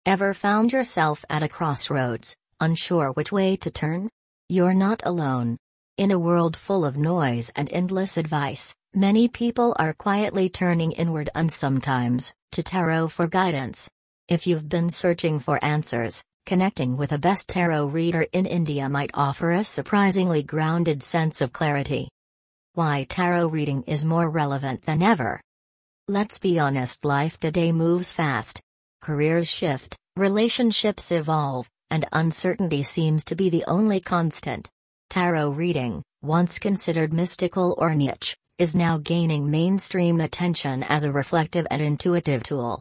Ever found yourself at a crossroads, unsure which way to turn? You're not alone. In a world full of noise and endless advice, many people are quietly turning inward and sometimes to tarot for guidance. If you've been searching for answers, connecting with a best tarot reader in India might offer a surprisingly grounded sense of clarity. Why tarot reading is more relevant than ever. Let's be honest, life today moves fast. Careers shift, relationships evolve, and uncertainty seems to be the only constant. Tarot reading, once considered mystical or niche, is now gaining mainstream attention as a reflective and intuitive tool.